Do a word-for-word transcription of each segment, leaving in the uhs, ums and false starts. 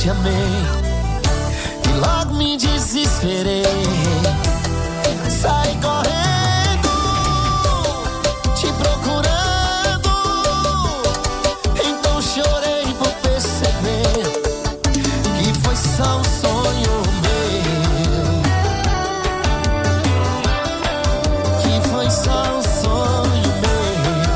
te amei e logo me desesperei. Saí correndo, te procurando, então chorei por perceber que foi só um sonho meu, que foi só um sonho meu.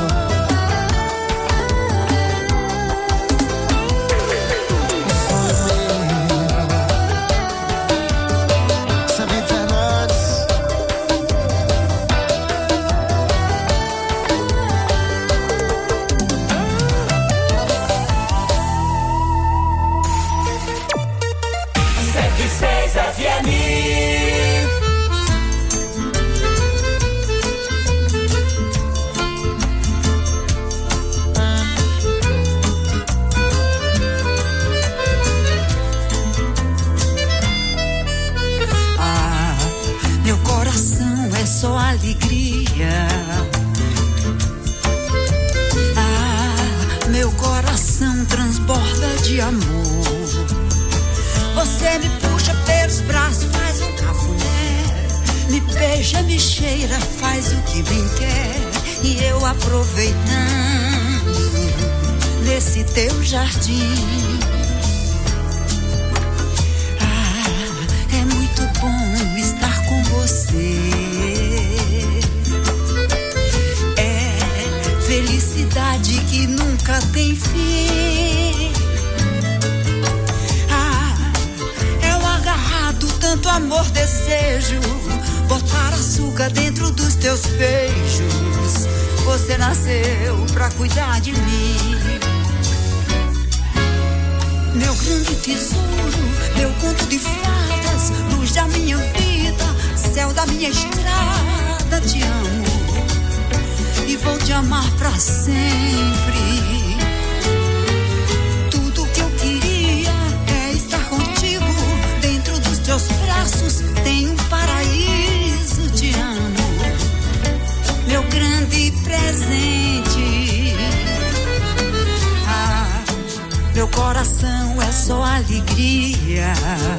Só alegria. Ah, meu coração transborda de amor. Você me puxa pelos braços, faz um cafuné, me beija, me cheira, faz o que bem quer. E eu aproveitando nesse teu jardim. Ah, é muito bom estar com você. Felicidade que nunca tem fim. Ah, é o agarrado, tanto amor, desejo, botar açúcar dentro dos teus beijos. Você nasceu pra cuidar de mim. Meu grande tesouro, meu conto de fadas, luz da minha vida, céu da minha estrada, te amo e vou te amar pra sempre. Tudo que eu queria é estar contigo, dentro dos teus braços tem um paraíso, te amo, meu grande presente. Ah, meu coração é só alegria.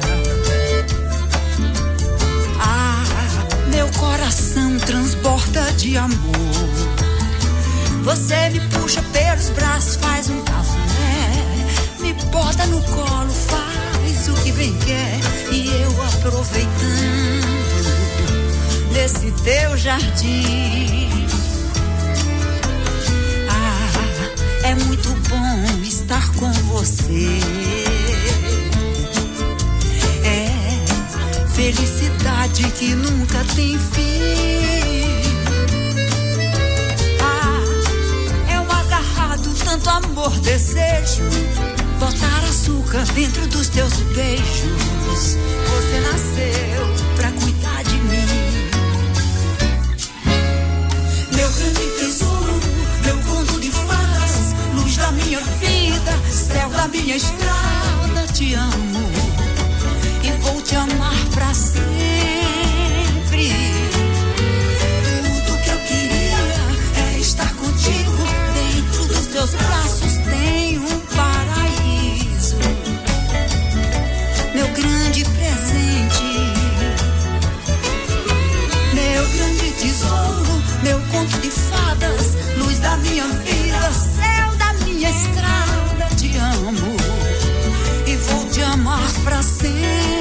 Ah, meu coração transborda de amor. Você me puxa pelos braços, faz um cafuné, me bota no colo, faz o que bem quer. E eu aproveitando desse teu jardim. Ah, é muito bom estar com você. É felicidade que nunca tem fim. Tanto amor, desejo, botar açúcar dentro dos teus beijos. Você nasceu pra cuidar de mim. Meu grande tesouro, meu conto de fadas, luz da minha vida, céu da minha estrada, te amo e vou te amar pra sempre. Tudo que eu queria é estar contigo, teus braços tem um paraíso, meu grande presente, meu grande tesouro, meu conto de fadas, luz da minha vida, céu da minha estrada, te amo e vou te amar pra sempre.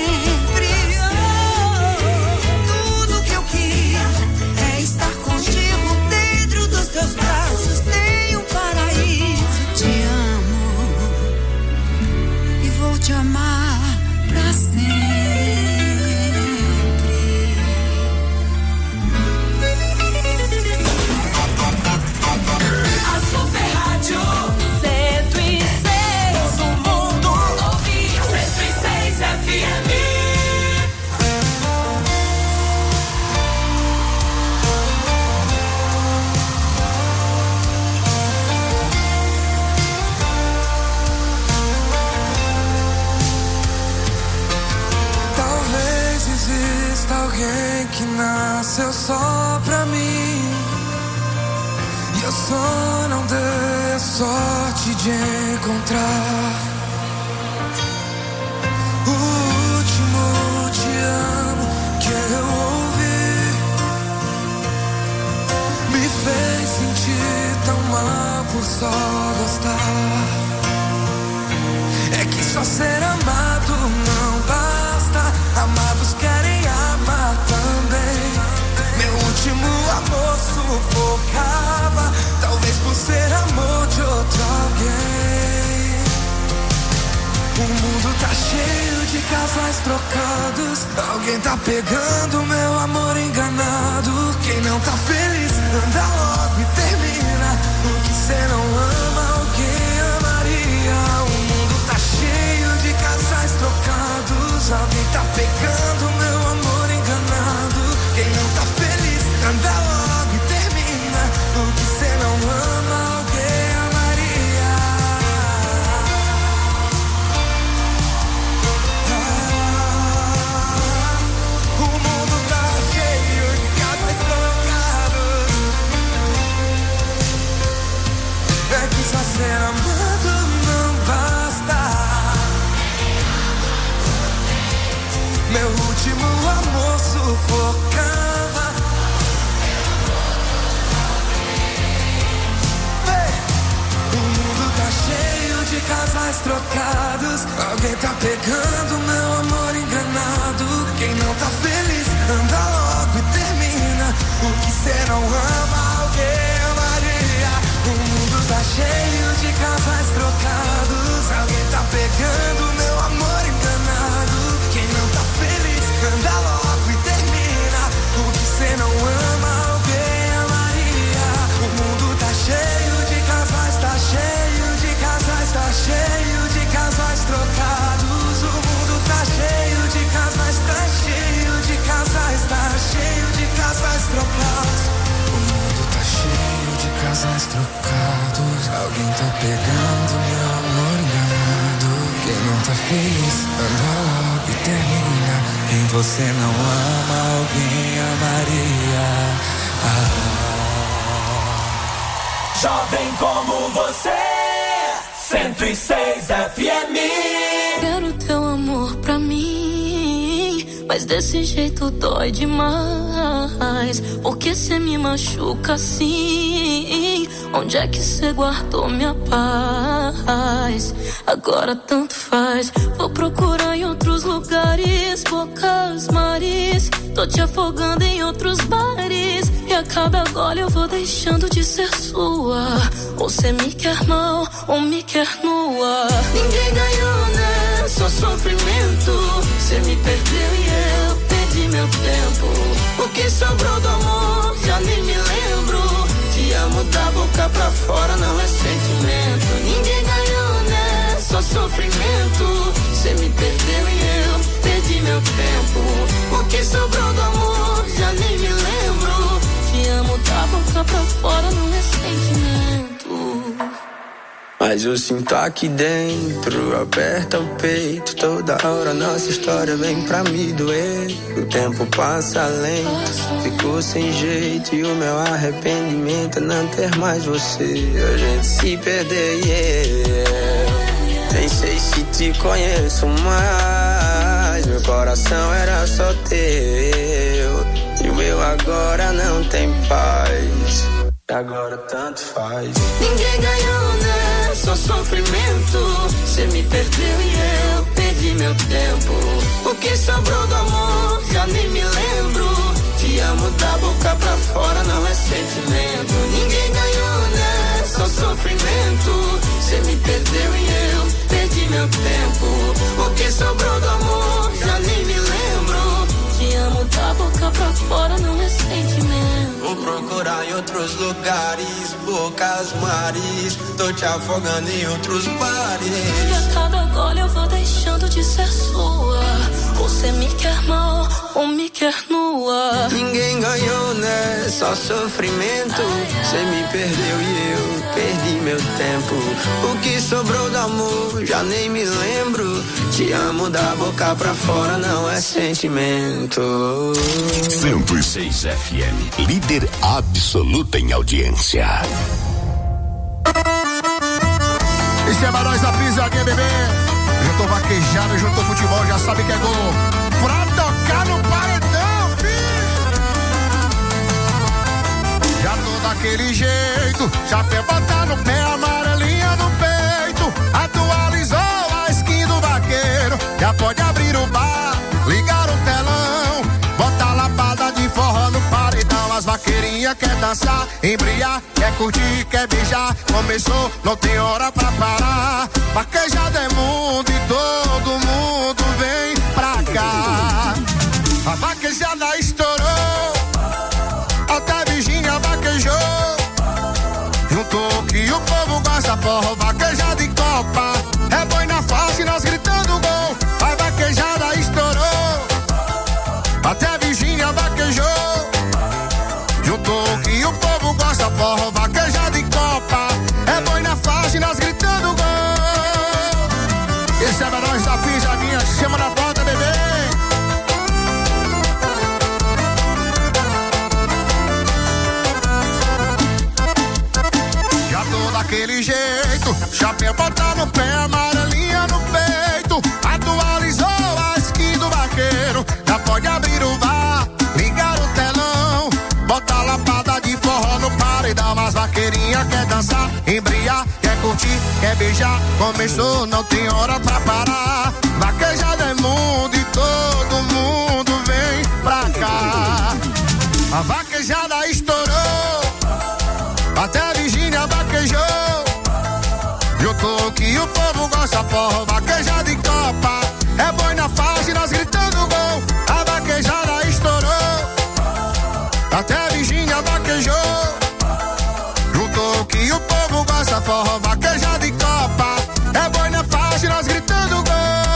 Oh, tudo que eu queria é estar contigo, dentro dos teus braços tem um paraíso, te amo e vou te amar pra sempre. A Super Rádio cento e seis, o mundo ouve cento e seis F M. Alguém que nasceu só pra mim, e eu só não dei a sorte de encontrar. senti tão mal por só gostar. É que só ser amado não basta. Amados querem amar também. Meu último amor sufocava, talvez por ser amor de outro alguém. O mundo tá cheio de casais trocados. Alguém tá pegando meu amor enganado. Quem não tá feliz, anda logo e termina. O que cê não ama, alguém amaria. O mundo tá cheio de casais trocados. Alguém tá pegando meu amor enganado. Quem não tá feliz, anda logo e termina. O que cê não ama, alguém amaria. O mundo tá cheio de casais trocados. É que só ser amado não basta. Meu último amor sufocava. Hey! O mundo tá cheio de casais trocados. Alguém tá pegando meu amor enganado. Quem não tá feliz, anda logo e termina. O que cê não ama, alguém amaria. O mundo tá cheio de casais trocados. Alguém tá pegando meu amor enganado. Quem não tá feliz, anda logo e termina. O que cê não ama, alguém amaria. O mundo tá cheio de casais, tá cheio de casais, tá cheio de casais trocados. O mundo tá cheio de casais, tá cheio de casais, tá cheio de casais trocados. O mundo tá cheio de casais trocados. Alguém tá pegando meu amor enganado. Quem não tá feliz, anda logo e termina. Quem você não ama, alguém amaria. Ah. Jovem como você, cento e seis F M. Quero teu amor pra mim, mas desse jeito dói demais. Porque cê me machuca assim? Onde é que cê guardou minha paz? Agora tanto faz. Vou procurar em outros lugares, bocas, mares. Tô te afogando em outros bares. E a cada gole eu vou deixando de ser sua. Ou cê me quer mal, ou me quer nua. Ninguém ganhou, né? Só sofrimento. Cê me perdeu e eu perdi meu tempo. O que sobrou do amor, já nem me lembro. Te amo da boca pra fora, não é sentimento. Ninguém ganhou, né? Só sofrimento. Cê me perdeu e eu perdi meu tempo. O que sobrou do amor, já nem me lembro. Te amo da boca pra fora, não é sentimento. Mas eu sinto aqui dentro, aperta o peito. Toda hora nossa história vem pra me doer. O tempo passa lento, ficou sem jeito. E o meu arrependimento é não ter mais você. A gente se perder, yeah. Nem sei se te conheço mais. Meu coração era só teu. E o meu agora não tem paz. Agora tanto faz. Ninguém ganhou, né? Só sofrimento. Cê me perdeu e eu perdi meu tempo. O que sobrou do amor, já nem me lembro. Te amo da boca pra fora, não é sentimento. Ninguém ganhou, né? Só sofrimento. Cê me perdeu e eu perdi meu tempo. O que sobrou do amor, já nem me lembro. Te amo da boca pra fora, não é sentimento. Vou procurar em outros lugares, bocas, mares. Tô te afogando em outros bares. E a cada gole eu vou deixando de ser sua. Ou cê me quer mal, ou me quer nua. Ninguém ganhou, né? Só sofrimento. Cê me perdeu e eu perdi meu tempo. O que sobrou do amor, já nem me lembro. Te amo da boca pra fora, não é sentimento. cento e seis F M, líder absoluta em audiência. Esse é Barões da Pisa, aqui, bebê. Juntou vaquejado, juntou futebol, já sabe que é gol. Pra tocar no paredão, filho. Já tô daquele jeito. Chapéu botar no pé, amarelinha no peito. Atualizou a skin do vaqueiro. Já pode abrir o bar, ligar o telão. Botar lapada de forró no paredão. As vaqueirinhas quer dançar, embriar, quer curtir, quer beijar. Começou, não tem hora pra parar. Vaquejada é mundo e todo mundo vem pra cá. A vaquejada estourou, até Virgínia vaquejou. Juntou que o povo gosta, forró, vaquejada e copa. É boi na face, nós gritando gol. A vaquejada estourou, até Virgínia vaquejou. Juntou que o povo gosta, forró, vaquejada e copa. É boi na face, nós gritando gol. Esse é o menor da pisadinha, chama na porta, bebê. Já tô daquele jeito, chapéu botar no pé, amarelinha no peito. Atualizou a skin do vaqueiro. Já pode abrir o bar, ligar o telão. Botar lapada de forró no paredão. As vaqueirinhas quer dançar, embriar, quer curtir, quer beijar. Começou, não tem hora pra parar. Vaquejada é mundo e todo mundo vem pra cá. A vaquejada estourou, até a Virgínia vaquejou. Juntou que o povo gosta, forró, vaquejada e copa. É boi na face, nós gritando gol. A vaquejada estourou, até a Virgínia vaquejou. Juntou que o povo gosta, forró, vaquejada e copa. É boi na face, nós gritando gol.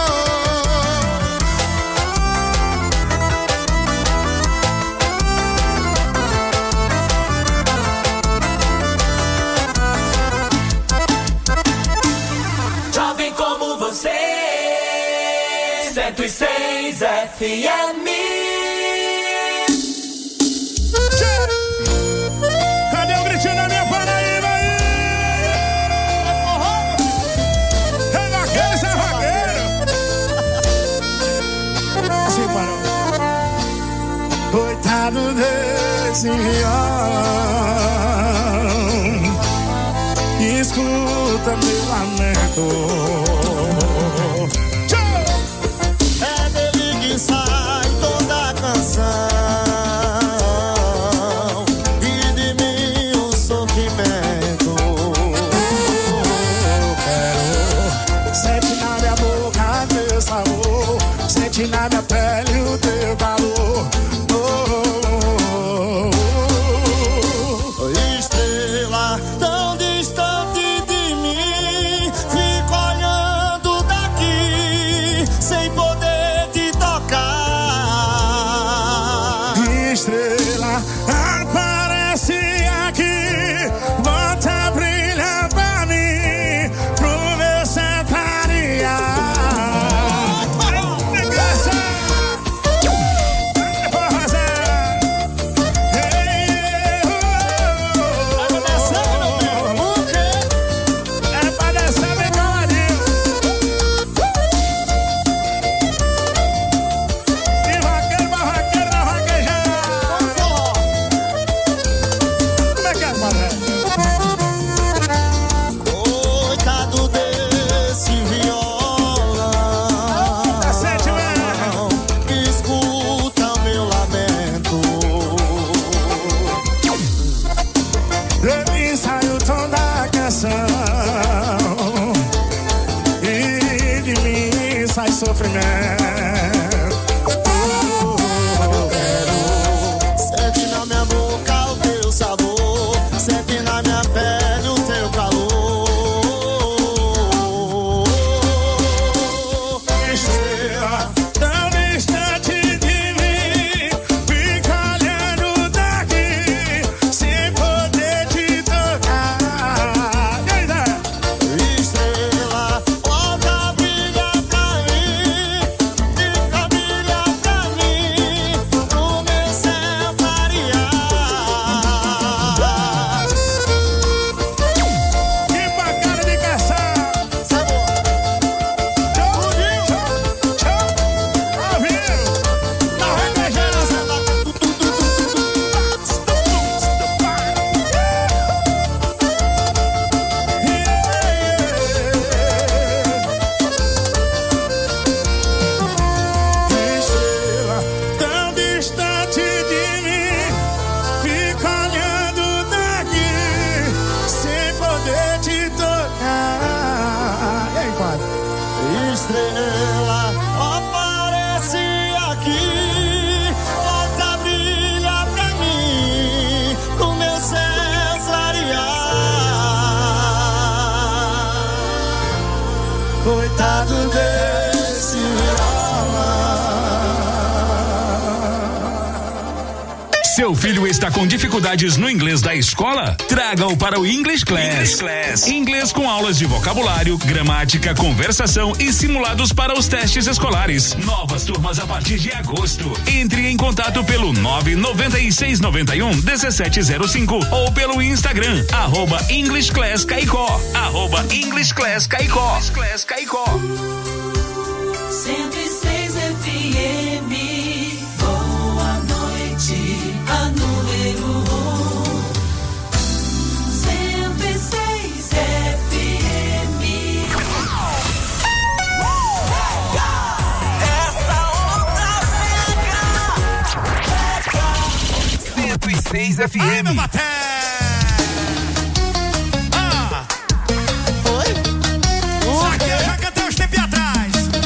Jovem como você, cento e seis F M. Cadê o gritinho da minha Paraíba aí? É vaqueiro, isso é vaqueiro. Assim, parou. Coitado desse leão, escuta meu lamento. É dele que sai toda a canção, e de mim o sofrimento. Eu quero, sente na minha boca teu sabor, sente na minha pele o teu calor. Oh, oh, oh, oh. Estrela tão distante de mim, fico olhando daqui, sem poder te tocar. Estrela aparece aqui, volta a brilhar pra mim, pro meu setaria. É pra descer bem caladinho. E vaqueiro, vai vaqueiro, vai vaquejar. Como é que é, padre? Coitado desse violão, Tá sente mesmo. que escuta o meu lamento. De mim sai o tom da canção, e de mim sai sofrimento. Sente na minha boca o teu sabor, sente na minha pele o teu calor. Estrela tão distante de mim, fica olhando daqui, sem poder te tocar. E aí, Zé? Estrela, volta a brilhar pra mim, coitado desse viola. Seu filho está com dificuldades no inglês da escola? Traga-o para o English Class. English Class. Inglês com aulas de vocabulário, gramática, conversação e simulados para os testes escolares. Novas turmas a partir de agosto. Entre em contato pelo nove nove seis nove um um sete zero cinco ou pelo Instagram, arroba English Class Caicó. Arroba English Class Caicó. English Class Caicó. cento e seis F M, boa noite, a número um. cento e seis F M. Essa outra pega. cento e seis F M. Ai, meu baté. Ah. Oi? Isso aqui eu já cantei uns tempos atrás.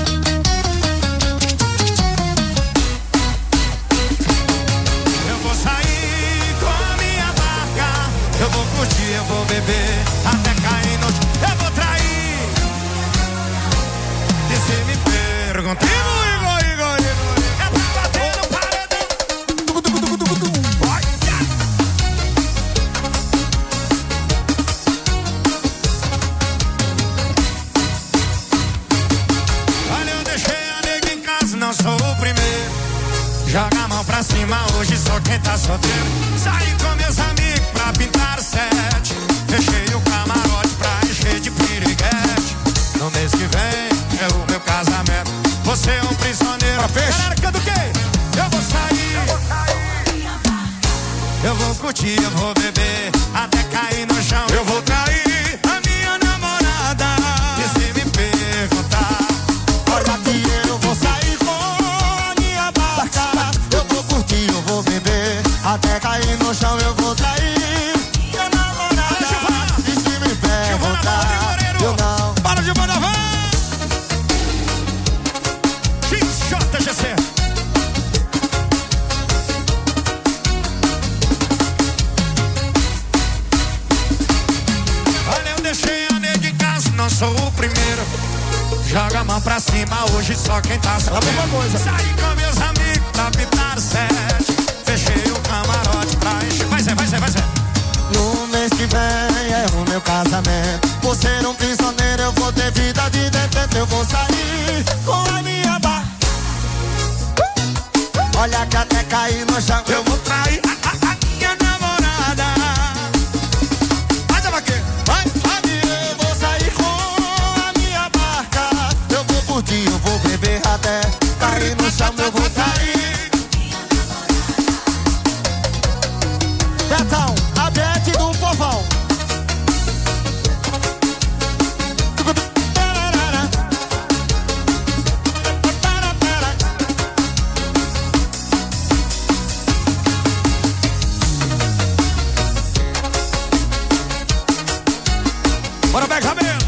Eu vou sair com a minha barca, eu vou curtir, eu vou beber, até cair no... Eu vou trair. E se me perguntar, Igor, Igor, Igor, Igor, eu vou bater no paredão. Olha. Olha, eu deixei a nega em casa, não sou o primeiro. Joga a mão pra cima, hoje só quem tá solteiro. Saí com meus amigos pra pintar sete. Fechei o camarote pra encher de piriguete. No mês que vem é o meu casamento. Você é um prisioneiro. Galera, canta o quê? Eu vou sair, eu vou sair. Eu vou curtir, eu vou beber, até cair no chão. Eu vou trair a minha namorada. E se me perguntar, Olha que eu vou sair com a minha barca. Eu vou curtir, eu vou beber, até cair no chão eu vou trair minha namorada. E se me perguntar, eu não. para de mandar van. X J G C. Olha, eu deixei a nega em casa, não sou o primeiro. Joga a mão pra cima, hoje só quem tá sabendo. Saí com meus amigos pra pintar sete. Fechei o camarote pra encher. Vai ser, vai ser, vai ser. No mês que vem é o meu casamento. Você é um prisioneiro, eu vou ter vida de detento. Eu vou sair com a minha barca. Olha que até cair no chão Eu vou trair a, a, a minha namorada. Vai, Zavaqueiro. vai, vai. Eu vou sair com a minha barca. Eu vou curtir, eu vou beber até cair no chão. Eu vou sair. Betão, a Bete do povão. Bora, Beck Rabelo.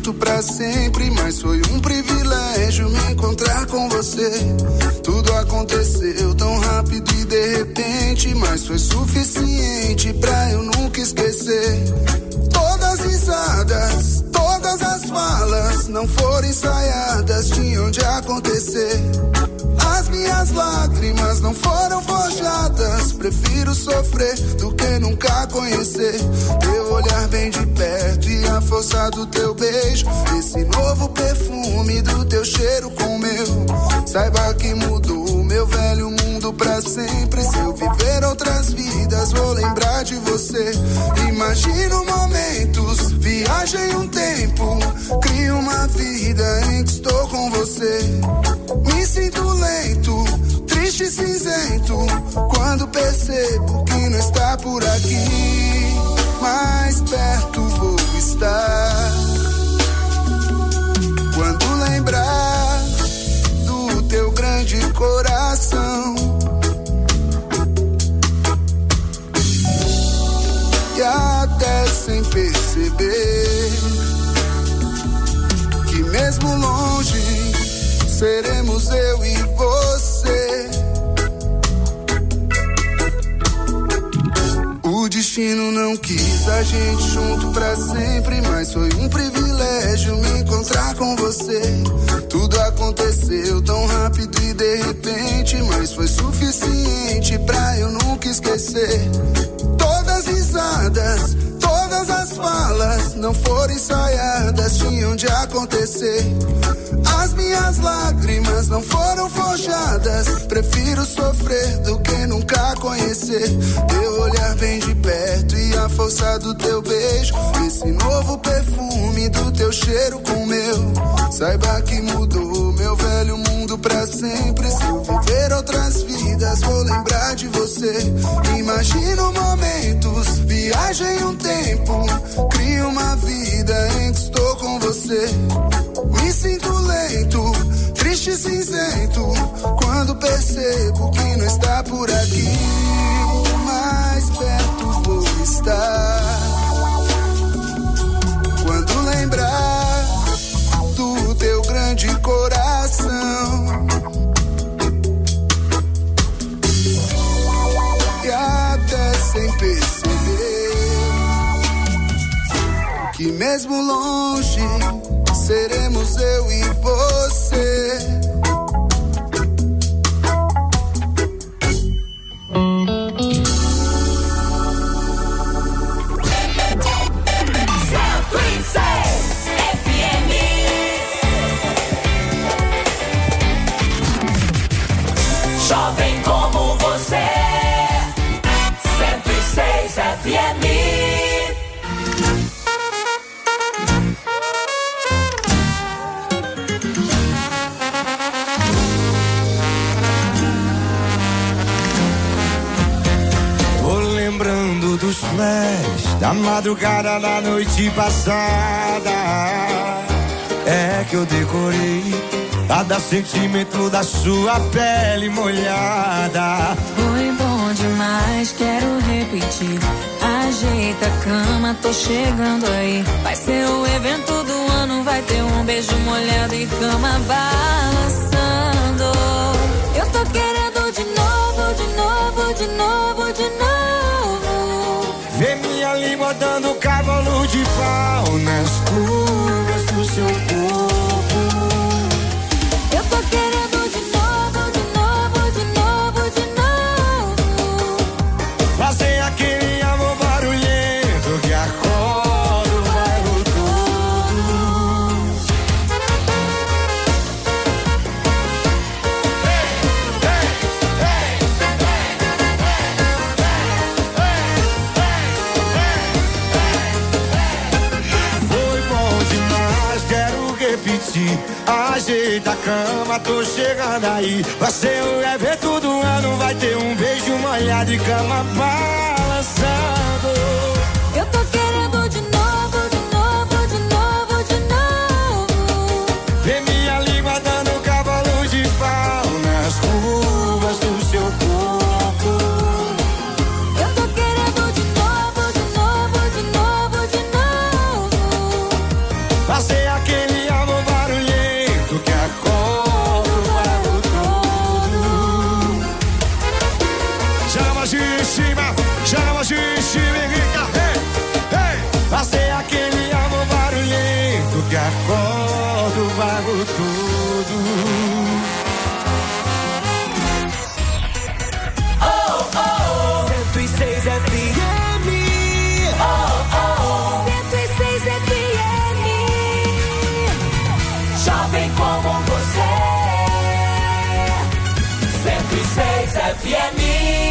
junto pra sempre, mas foi um privilégio me encontrar com você. Tudo aconteceu tão rápido e de repente, mas foi suficiente pra eu nunca esquecer. Todas as risadas, todas as falas não foram ensaiadas, tinham de acontecer. As minhas lágrimas não foram forjadas, prefiro sofrer do que nunca conhecer. Teu olhar bem de perto e a força do teu beijo, esse novo perfume do teu cheiro com o meu. Saiba que mudou o meu velho mundo pra sempre. Se eu viver outras vidas, vou lembrar de você. Imagino momentos, viagem um tempo, crio uma vida em que estou com você. Me sinto lento, triste e cinzento, quando percebo que não está por aqui. Mais perto vou estar quando lembrar do teu grande coração. E até sem perceber que mesmo longe seremos eu e você. O destino não quis a gente junto pra sempre, mas foi um privilégio me encontrar com você. Tudo aconteceu tão rápido e de repente, mas foi suficiente pra eu nunca esquecer. Todas as risadas, todas as falas não foram ensaiadas, tinham de acontecer. As minhas lágrimas não foram forjadas, prefiro sofrer do que nunca conhecer. Teu olhar bem de perto e a força do teu beijo, esse novo perfume do teu cheiro com o meu. Saiba que mudou meu velho mundo pra sempre. Se eu viver outras vidas, vou lembrar de você. Imagino momentos, viagem um tempo, crio uma vida em que estou com você. Me sinto lento, triste e cinzento, quando percebo que não está por aqui. Mais perto vou estar quando lembrar do teu grande coração. E até sem perceber que mesmo longe seremos eu e você. Jovem como você, cento e seis F M. Dos flash da madrugada da noite passada, é que eu decorei cada sentimento da sua pele molhada. Foi bom demais, quero repetir. Ajeita a cama, tô chegando aí. Vai ser o evento do ano, vai ter um beijo molhado e cama balançando. Eu tô querendo de novo, de novo, de novo, de novo. Vê minha língua dando cavalo de pau nas curvas do seu corpo. Eu tô querendo de novo, de novo, de novo, de novo. Fazer aquele amor barulhento que acorda o bairro todo. Ajeita a cama, tô chegando aí. Vai ser o evento do ano, vai ter um beijo molhado e cama balançando. Eu tô querendo de novo, de novo, de novo, de novo. Vê minha língua dando cavalo de pau nas curvas do seu corpo. Eu tô querendo de novo, de novo, de novo, de novo. Fazer aquele tudo. Oh, oh, cento e seis F M. Oh, oh, cento e seis F M. Jovem como você. cento e seis F M.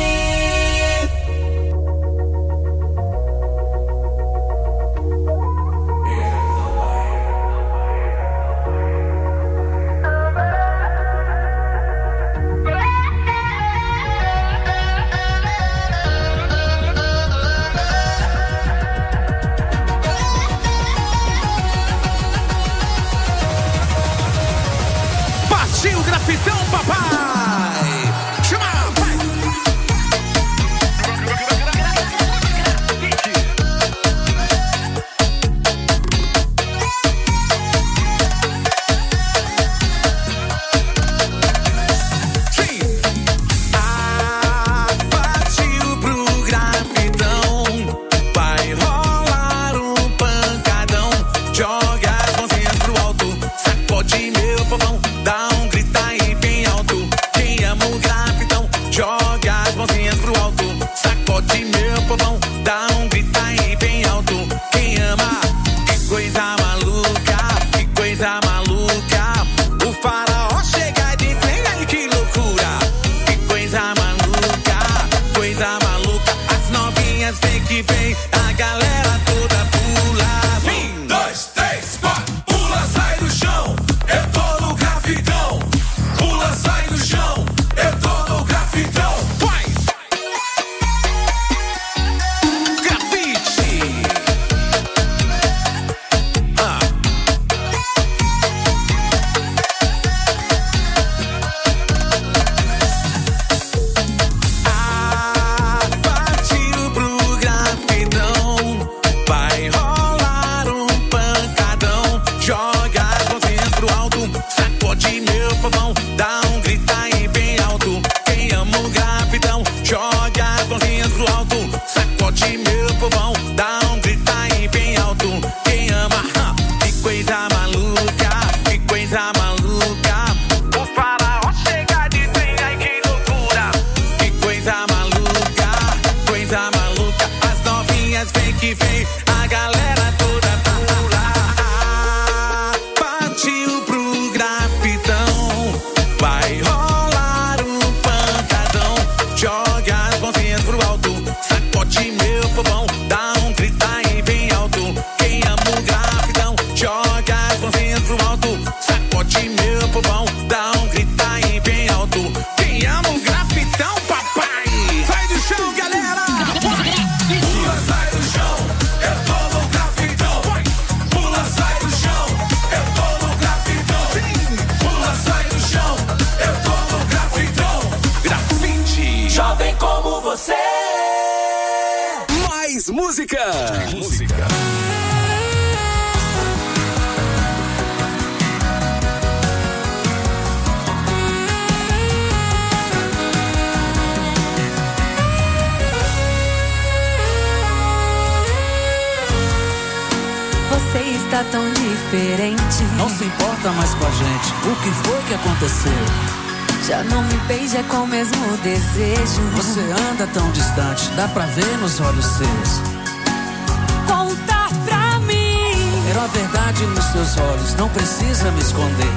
Partiu Grafitão, papai! Chama, pai! Sim! Ah, partiu pro grafitão. Vai rolar um pancadão. Joga as mãozinhas pro alto. Sacode meu povão. Dá um grito aí bem alto. Quem ama o grafitão, joga as mãozinhas pro alto. Sacode meu povão, dá um grito aí bem alto. Quem ama, que coisa maluca, que coisa maluca. O faraó chega de trem, aí que loucura. Que coisa maluca, coisa maluca. As novinhas vem que vem, a galera toda pula. Um, dois, três, quatro, pula, sai do chão. Eu tô no grafitão. Pula, sai do chão. Eu tô no grafitão. Vai! Grafite! Ah. Ah, partiu pro grafitão. Vai rolar um pancadão. Joga as mãozinhas pro alto. Sacode meu povão, dá um grito aí bem alto. Quem ama o grafitão, joga as mãozinhas pro alto. Sacode meu povão, dá um grito aí bem alto. Quem ama, ha, que coisa maluca, que coisa maluca. O faraó chega de trem, ai que loucura. Que coisa maluca, coisa maluca. As novinhas vem que vem, a galera toda pula. Partiu pro grafitão. Vai rolar um pancadão. Joga as mãozinhas pro alto. Sacode meu povão, dá um grito aí bem alto. Quem ama o grafitão, joga as mãozinhas pro alto. Sacode meu povão, dá um grito aí bem alto. Quem ama o grafitão, papai? Sai do chão, galera! Pula, sai do chão. Eu tô no grafitão. Pula, sai do chão. Eu tô no grafitão. Pula, sai do chão. Eu tô no grafitão. Grafite. Jovem como você. Mais música. Música. Você está tão diferente. Não se importa mais com a gente. O que foi que aconteceu? Já não me beija com o mesmo desejo. Você anda tão distante, dá pra ver nos olhos seus. Conta pra mim. Era a verdade nos seus olhos, não precisa me esconder.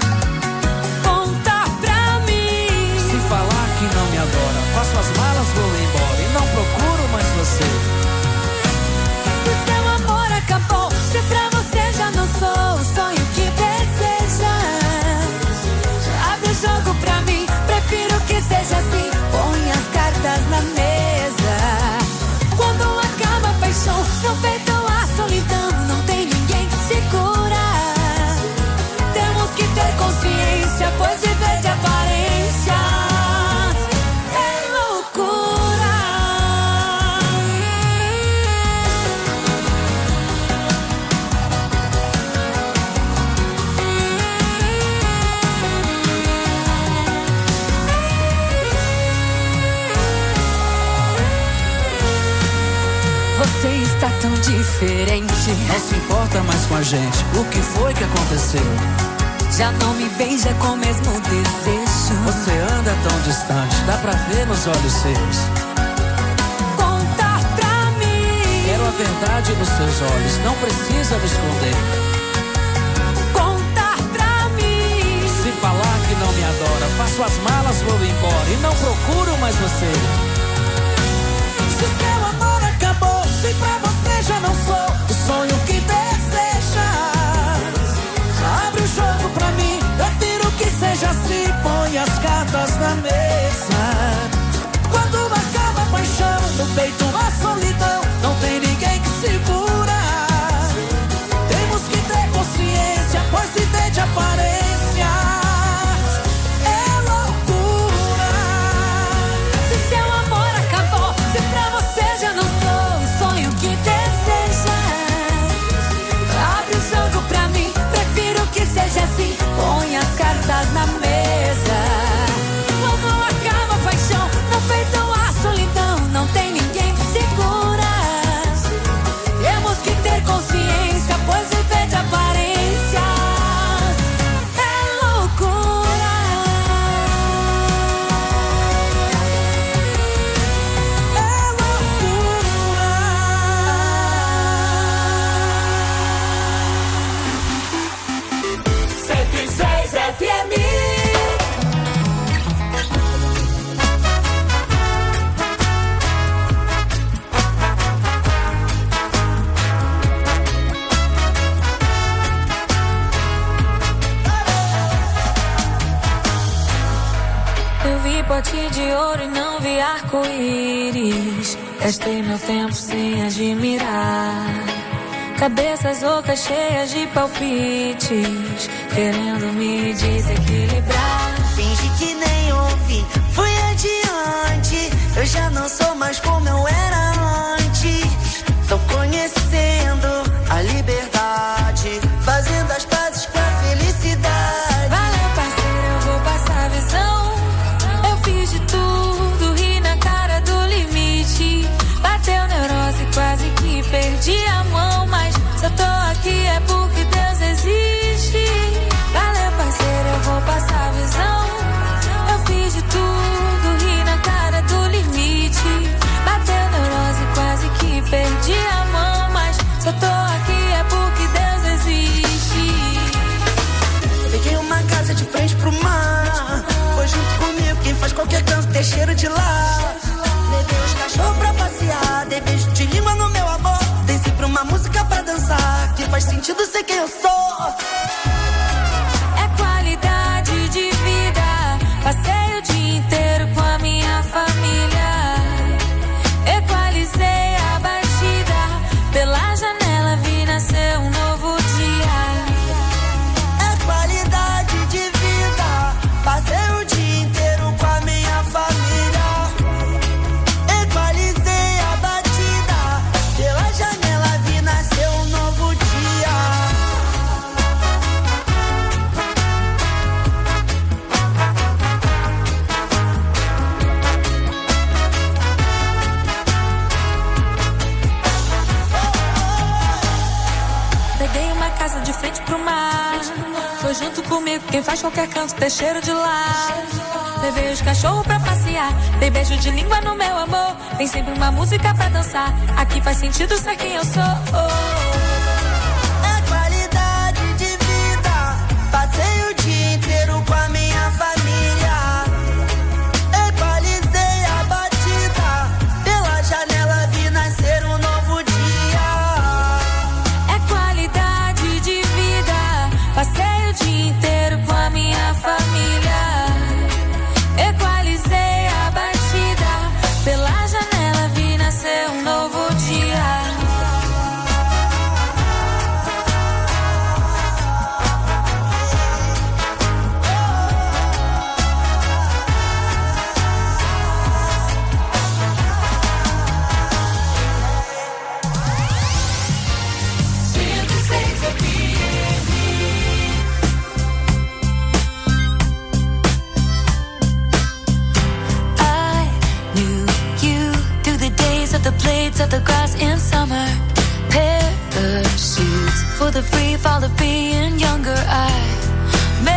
Conta pra mim. Se falar que não me adora, faço as malas, vou embora e não procuro mais você. Se seu amor acabou, se pra você já não sou o sonho que deseja, abre o jogo pra mim, prefiro que seja assim. Põe as cartas na mesa. Quando acaba a paixão, no peito a solidão, não tem ninguém que segura. Temos que ter consciência, pois viver de aparência é loucura. Você está tão diferente. Não se importa mais com a gente. O que foi que aconteceu? Já não me beija com o mesmo desejo. Você anda tão distante, dá pra ver nos olhos seus. Contar pra mim. Quero a verdade nos seus olhos, não precisa me esconder. Contar pra mim. Se falar que não me adora, faço as malas, vou embora e não procuro mais você. Se seu amor acabou, se pra você já não sou o sonho que deseja, abre o jogo pra mim, prefiro que seja assim. Põe as cartas na mesa. Quando acaba a paixão, no peito a solidão, não tem ninguém que segura. Temos que ter consciência, pois viver de aparência é loucura. Se seu amor acabou, se pra você já não sou o sonho que deseja, abre o jogo pra mim, prefiro que seja assim. Põe as cartas na mesa. Quando acaba a paixão, no peito a solidão, não tem ninguém que segura. Temos que ter consciência, pois viver de aparência é loucura. É loucura. cento e seis F M. Eu vi pote de ouro e não vi arco-íris. Gastei meu tempo sem admirar cabeças ocas cheias de palpites, querendo me desequilibrar. Finge que nem ouvi, fui adiante. Eu já não sou mais como eu era antes. Tô conhecendo a liberdade, fazendo as pazes com a felicidade. Valeu, parceiro, eu vou passar a visão. Eu fiz de tudo, ri na cara do limite. Bateu neurose, quase que perdi a mão. Mas se eu tô aqui é porque Deus existe. Valeu, parceiro, eu vou passar a visão. Eu fiz de tudo, ri na cara do limite. Bateu neurose, quase que perdi a mão. Mas se eu tô aqui é porque Deus existe. Peguei uma casa de frente pro mar. Foi junto comigo, quem faz qualquer canto tem cheiro de lá. Levei os cachorros pra passear, dei beijo de língua no meu amor. Dei sempre uma música pra dançar, que faz sentido ser quem eu sou. É qualidade de vida. Passei o dia inteiro com a minha família. Equalizei a batida. Pela janela vi nascer um novo dia. É qualidade de vida. Passei o dia inteiro com a minha família. Equalizei a batida. Pela janela vi nascer um novo dia. Peguei uma casa de frente pro mar. Foi junto comigo, quem faz qualquer canto tem cheiro de lá. Levei os cachorros pra passear, dei beijo de língua no meu amor. Tem sempre uma música pra dançar, aqui faz sentido ser quem eu sou. É qualidade de vida. Passei o dia inteiro com a minha família. Equalizei a batida. Pela janela vi nascer um novo dia. É qualidade de vida. Passei o dia inteiro com a minha família. Equalizei a batida. Pela janela vi nascer um novo dia. The blades of the grass in summer, parachutes for the free fall of being younger. I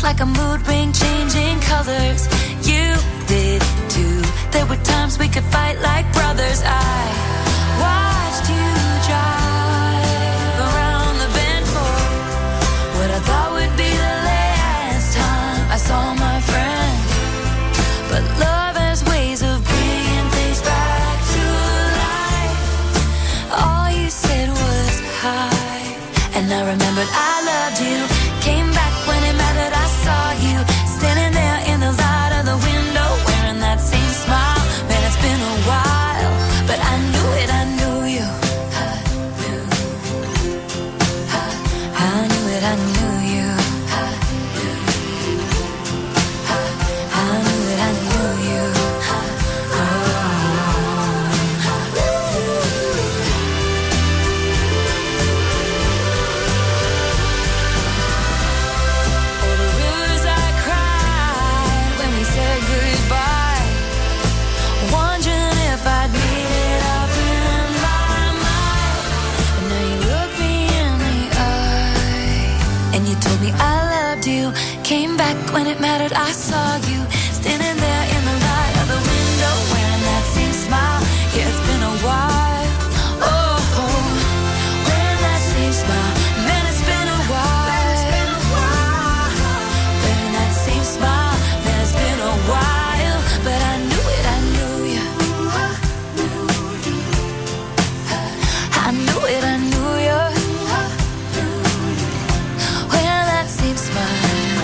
like a mood ring changing colors. You did too. There were times we could fight like brothers. I watched you drive around the bend for what I thought would be the last time I saw my friend. But love has ways of bringing things back to life. All you said was hi, and I remembered I loved you. Came back when it mattered, I saw you standing there in the light of the window, wearing that same smile. Man, it's been a while, but I knew it, I knew you. I knew, I, I knew it, I knew you. I knew, I, I knew it, I knew you. Came back when it mattered, I saw you standing there in the light of the window, wearing that same smile. Yeah, it's been a while. Oh, oh, wearing that same smile. Man, it's been a while. Wearing that same smile. Man, it's been a while. But I knew it, I knew you. I knew it, I knew you. Wearing that same smile.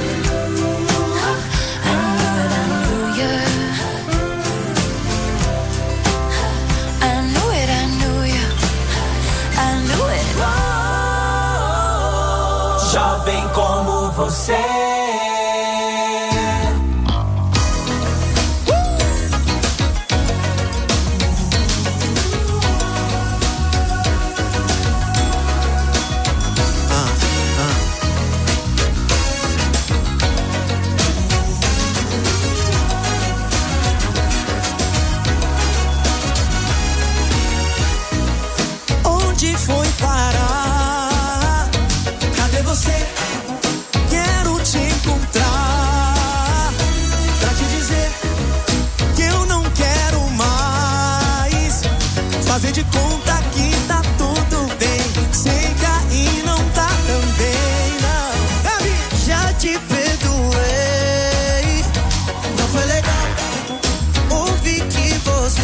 Jovem como você. Onde foi parar? Cadê você? Quero te encontrar pra te dizer que eu não quero mais fazer de conta que tá tudo bem. Sei que aí não tá também, não. Já te perdoei. Não foi legal ouvir que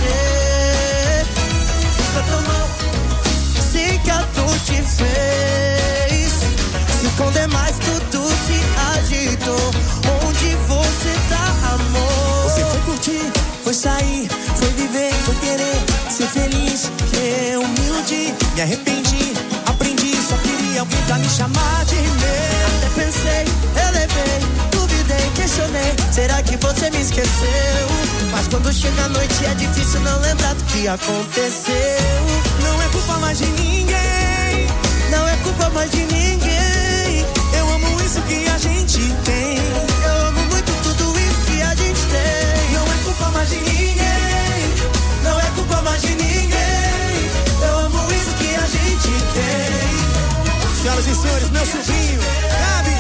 você está tão mal. Sei que a dor te fez se esconder mais, tudo se agitou. Onde você tá, amor? Você foi curtir, foi sair, foi viver, foi querer ser feliz. Eu me iludi, me arrependi, aprendi, só queria alguém pra me chamar de meu. Até pensei, elevei, duvidei, questionei, será que você me esqueceu? Mas quando chega a noite é difícil não lembrar do que aconteceu. Não é culpa mais de ninguém, não é culpa mais de ninguém. Eu amo isso que a gente tem, eu amo muito tudo isso que a gente tem. Não é culpa mais de ninguém, não é culpa mais de ninguém. Eu amo isso que a gente tem. Senhoras e senhores, meu sobrinho, Gabi.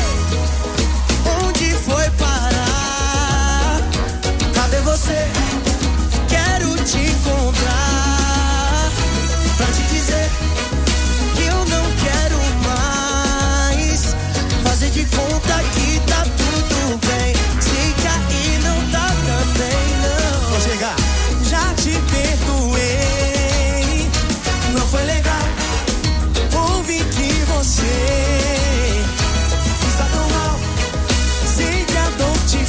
Onde foi parar? Cadê você? Quero te encontrar pra te dizer que eu não quero mais fazer de conta que tá tudo bem. Se cair não tá também, não. Vou chegar. Já te perdoei. Não foi legal ouvir que você está tão mal. Sei que a dor te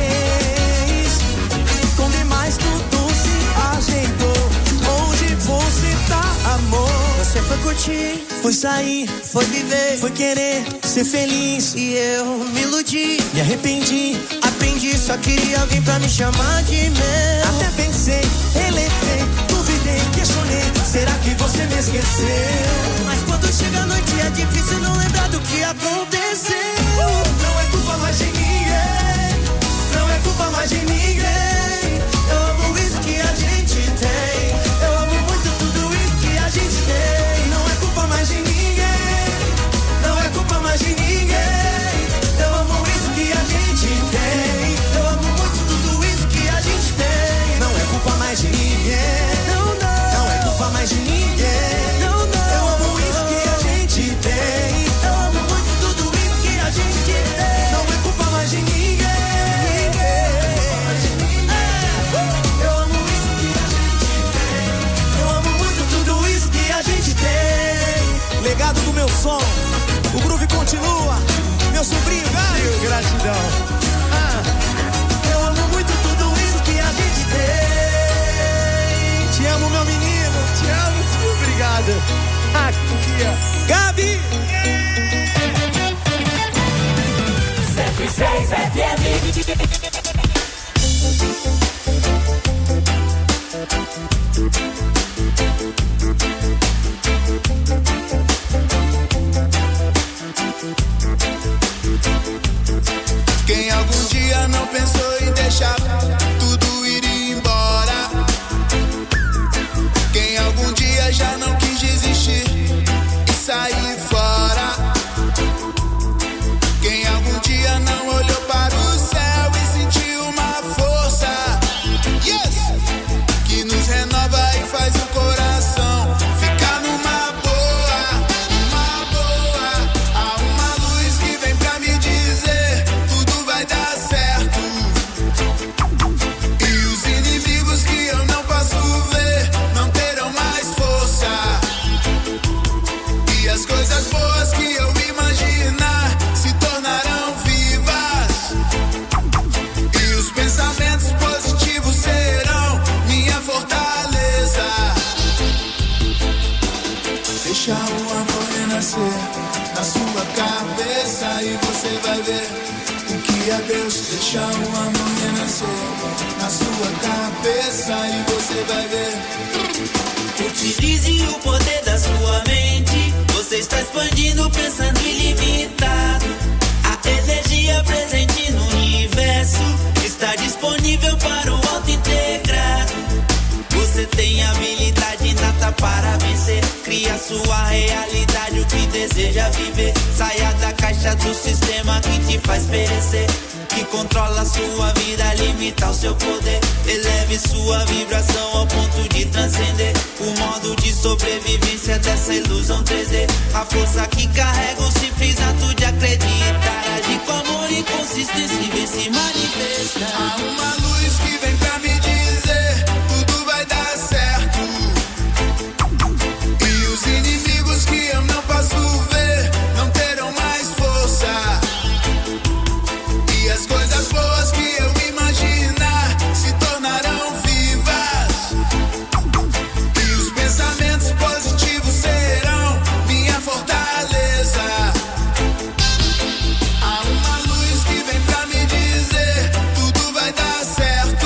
fez esconder mais, tudo se ajeitou. Onde você tá, amor? Você foi curtir, foi sair, foi viver, foi querer ser feliz. E eu me iludi, me arrependi, aprendi, só queria alguém pra me chamar de meu. Até pensei, elevei, duvidei, questionei, será que você me esqueceu? Mas quando chega a noite é difícil não lembrar do que aconteceu. Não é culpa mais de ninguém, não é culpa mais de ninguém. Eu amo isso que a gente tem, eu amo muito tudo isso que a gente tem. Não é culpa mais de ninguém, não é culpa mais de ninguém. Eu amo isso que a gente som. O groove continua. Meu sobrinho, Gabi. Gratidão. Ah, eu amo muito tudo isso que a gente tem. Te amo, meu menino. Te amo, tio. Obrigado. Ah, que dia. Gabi. cento e seis F M. Quem algum dia não pensou em deixar tudo ir embora? Quem algum dia já não quis desistir e sair fora? Quem algum dia não olhou para o céu e sentiu uma força, yes, que nos renova e faz o coração ficar numa boa, uma boa. Há uma luz que vem pra me dizer tudo vai dar certo. E os inimigos que eu não posso ver não terão mais força. E as coisas boas que eu imaginar se tornarão vivas. E os pensamentos positivos serão minha fortaleza. Deixa o amor renascer na sua cabeça e você vai ver o que é Deus. Deixa o amor renascer na sua cabeça e você vai ver. Utilize o poder da sua mente. Você está expandindo, pensando ilimitado. A energia presente no universo está disponível para o auto-integrado. Você tem habilidade inata para vencer. Cria sua realidade, o que deseja viver. Saia da caixa do sistema que te faz perecer, que controla sua vida, limita o seu poder. Eleve sua vibração ao ponto de transcender o modo de sobrevivência dessa ilusão três D. A força que carrega o simples ato de acreditar. Agir com amor e consistência e ver se manifestar. Há uma luz que vem pra me dizer tudo vai dar certo. E os inimigos que eu não posso ver não terão mais força. E as coisas boas que eu imaginar se tornarão vivas. E os pensamentos positivos serão minha fortaleza. Há uma luz que vem pra me dizer tudo vai dar certo.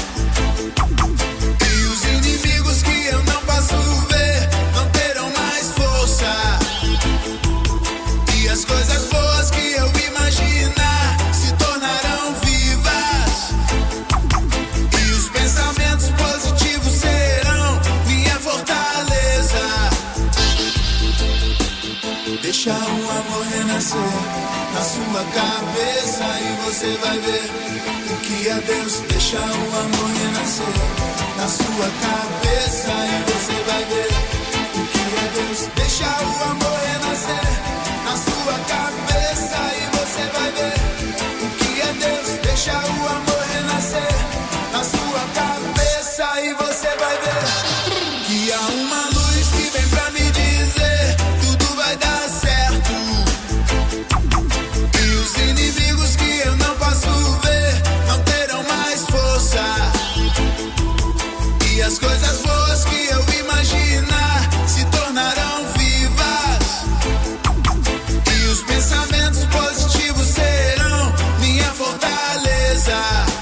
E os inimigos que eu não posso ver não terão mais força. E as coisas boas que eu imaginar se tornarão vivas. E os pensamentos positivos serão minha fortaleza. Deixa o amor renascer na sua cabeça e você vai ver o que é Deus. Deixa o amor renascer na sua cabeça e você vai ver o que é Deus. Deixa o amor renascer na sua cabeça e você vai ver o que é Deus. Deixa o amor renascer na sua cabeça e você vai ver que há uma luz que vem pra me dizer tudo vai dar certo. E os inimigos que eu não posso ver não terão mais força. E as coisas boas que eu imaginar se tornarão vivas. E os pensamentos positivos serão minha fortaleza.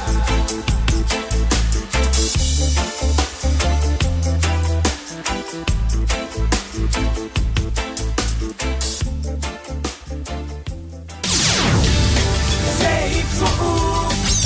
C Y U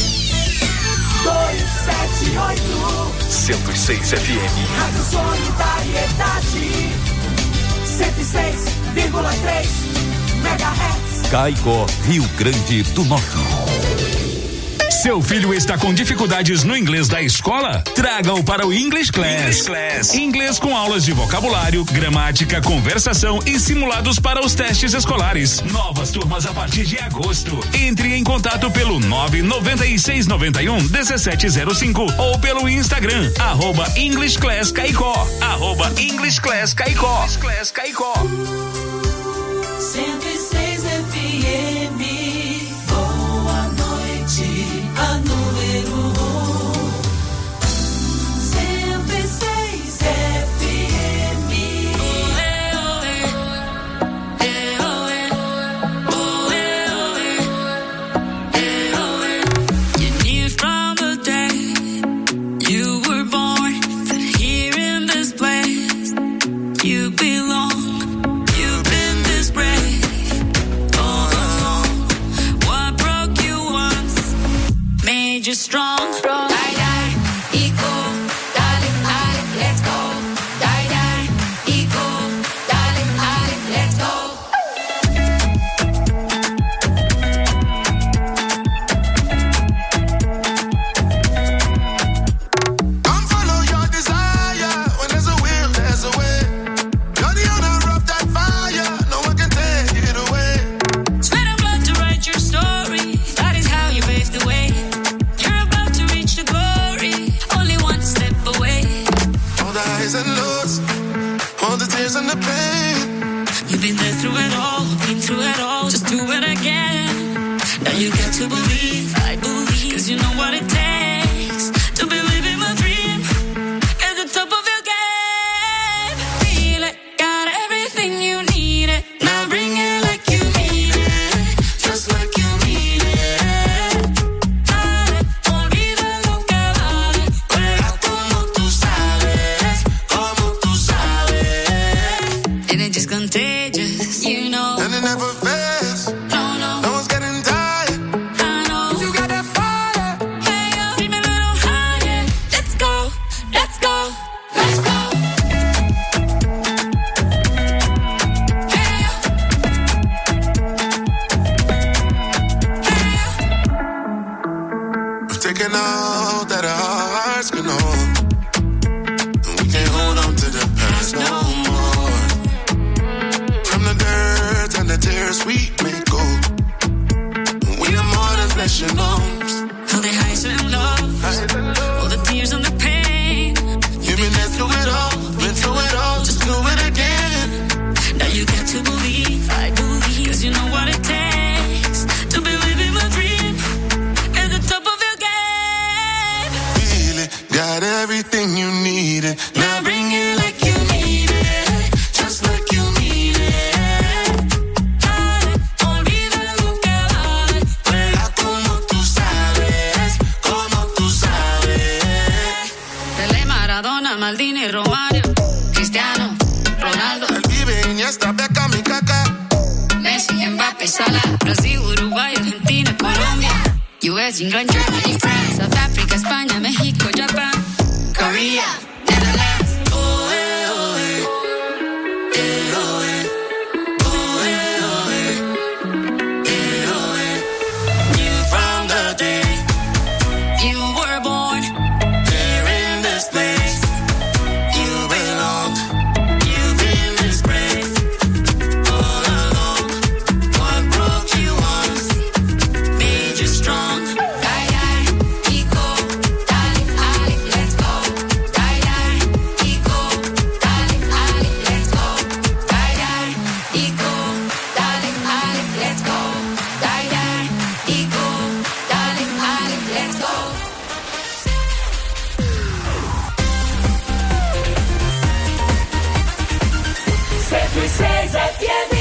dois sete oito cento e seis F M. Rádio Solidariedade cento e seis vírgula três megahertz. Caicó, Rio Grande do Norte. Seu filho está com dificuldades no inglês da escola? Traga-o para o English Class. English Class. Inglês com aulas de vocabulário, gramática, conversação e simulados para os testes escolares. Novas turmas a partir de agosto. Entre em contato pelo nove nove seis nove um um sete zero cinco ou pelo Instagram, arroba English Class Caicó. Arroba English Class Caicó. English Class Caicó. cento e seis F M. Boa noite, a número um. cento e seis F M. You knew from the day you were born that here in this place you belong. You've been this brave all along. What broke you once made you strong. Die, die, equal, darling, I, let's go. Die, die, equal, darling, I, let's go. Come follow your desire. When there's a will, there's a way. You're the owner of that fire. No one can take it away. Sweat and blood to write your story. That is how you pave the way. You're about to reach the glory. Only one step away. All the highs and lows, all the tears and the pain. You've been there through it all, been through it all. Just do it again. Now you got to believe, I believe. Cause you know what it takes to believe in my dream. At the top of your game. Feel it, got everything you need it. Now bring it like you mean it. Just like you mean it. Dale, olvida lo que vale. Juega como tú sabes, como tú sabes. And it's just contagious, you know. And it never fails. No, no, No one's getting tired. I know. You got that fire. Hey, yo, dream a little higher. Let's go, let's go, let's go. Hey, yo. We've taken all that our hearts can hold. And we can't hold on to the past no more. From the dirt and the tears we may go. We are more than flesh and bones. All the highs and lows, all the tears and the pain. You've been there through it all, been through it all, just do it again. Now you got to believe, I believe. Cause you know what it takes to believe in my dream. At the top of your game. Feel it, got everything you needed. Now bring it like you mean it. Just like you mean it. Dale, olvida lo que vale. Juega como tú sabes, como tú sabes. Pelé, Maradona, Maldini, Romario, Cristiano, Ronaldo, El vive Iniesta, Beckham y Kaká. Messi, Mbappé, Salah, Brasil, Uruguay, Argentina, Colombia, U S, England, Germany, France, South Africa, España, México, Japan, Korea, Netherlands. Oh, eh, oh, eh. Eh, oh, eh. Oh, eh, oh, eh. Eh, oh, eh. Knew from the day you were born Here in this place, you belong. You've been this brave all along. What broke you once made you strong. Die, die, equal, darling, Ali, let's go. Die, die, equal, darling, Ali, let's go. Die, die, equal, darling, Ali, let's go. Die, die, equal, darling, Ali, let's go. cento e seis F M.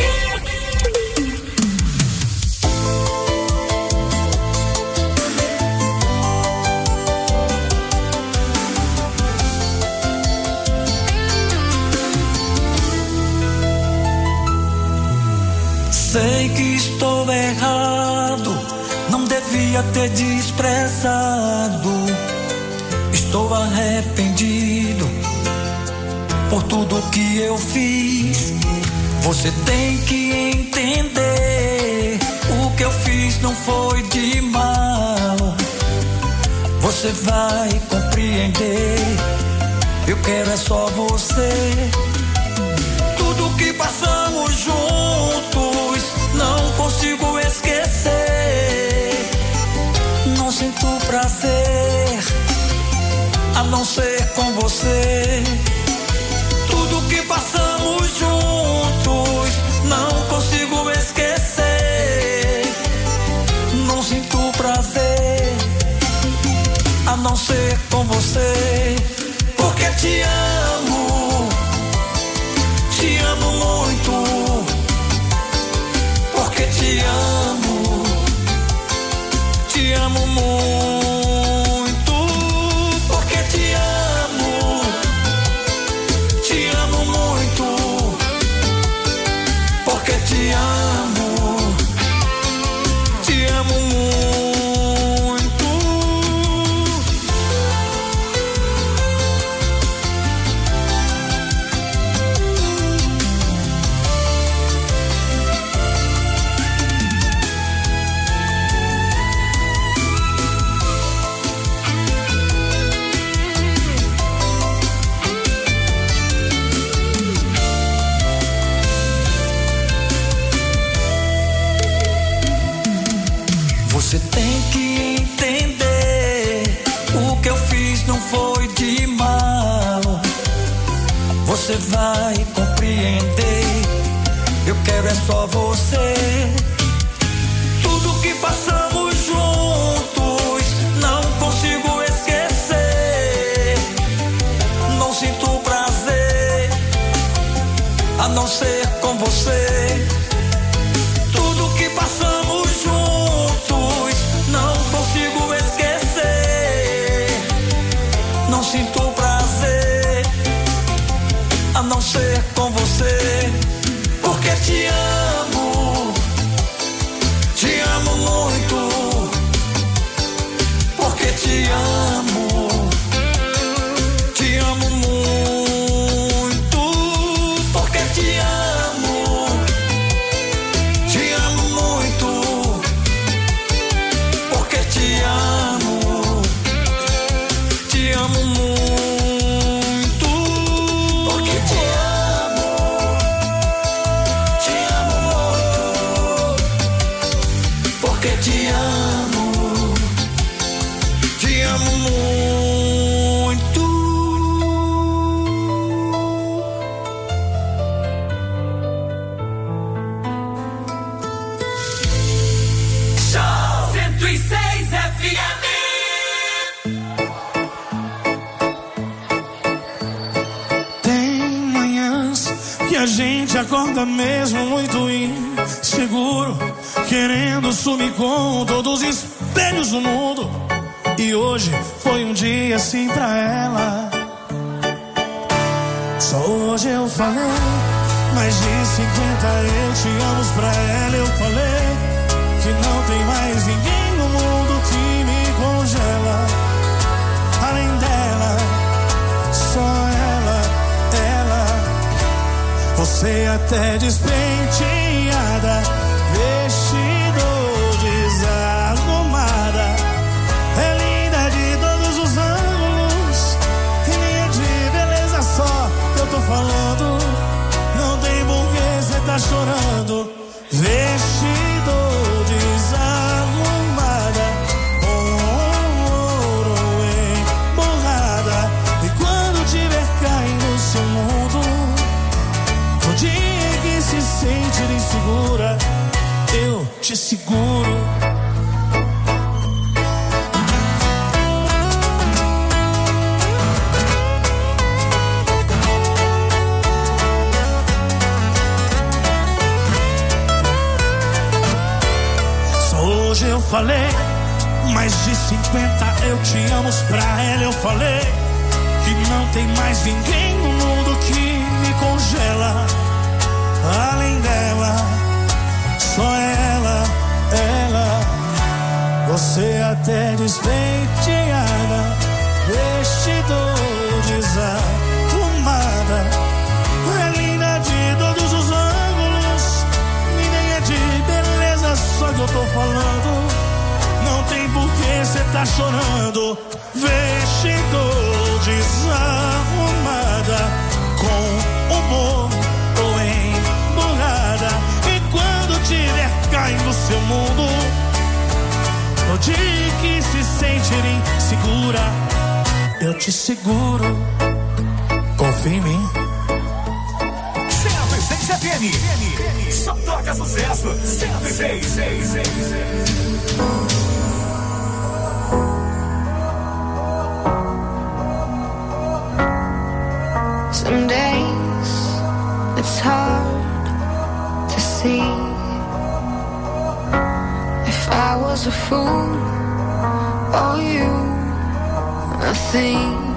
Sei que estou errado, não devia ter desprezado. Estou arrependido por tudo que eu fiz. Você tem que entender, o que eu fiz não foi de mal. Você vai compreender, eu quero é só você. Tudo que passamos juntos, não consigo esquecer. Não sinto prazer, a não ser com você. Tudo que passamos juntos, não consigo não ser com você, porque te amo, te amo muito, porque te amo, te amo muito, porque te amo, te amo muito, porque te amo, te amo muito. Você tem que entender, o que eu fiz não foi de mal. Você vai compreender, eu quero é só você. Tudo que passamos juntos, não consigo esquecer. Não sinto prazer, a não ser com você. Tudo que passamos juntos, não consigo esquecer. Não sinto prazer, a não ser com você. Porque te amo, te amo muito. Porque te amo, te amo muito. Porque te amo, te amo muito. Porque te amo, te amo muito. Porque te amo, te amo muito. Porque te amo, te amo muito. cento e seis F M. Tem manhãs que a gente acorda mesmo muito inseguro, querendo sumir com todos os espelhos do mundo. E hoje foi um dia assim pra ela. Só hoje eu falei mais de cinquenta eu te amo pra ela. Eu falei que não tem mais ninguém no mundo que me congela. Além dela, só ela, ela. Você até despenteada, vestido desarrumada. É linda de todos os ângulos, e nem é de beleza só que eu tô falando. Não tem porquê cê tá chorando. Vestido desarrumada, com ouro emborrada. E quando tiver caindo no seu mundo, no dia que se sentir insegura, eu te seguro. Hoje eu falei mais de cinquenta eu te amo pra ela. Eu falei que não tem mais ninguém no mundo que me congela. Além dela, só ela, ela. Você até despenteada, vestido desarrumada. É linda de todos os ângulos, e nem é de beleza só que eu tô falando. Não tem porquê cê tá chorando. Vestido desarrumada, com humor ou emburrada. E quando tiver caindo no seu mundo, no dia que se sentir insegura, eu te seguro. Confia em mim. cento e seis F M. Só toca sucesso. cento e seis, seis, seis, seis. hard to see. If I was a fool or you, I think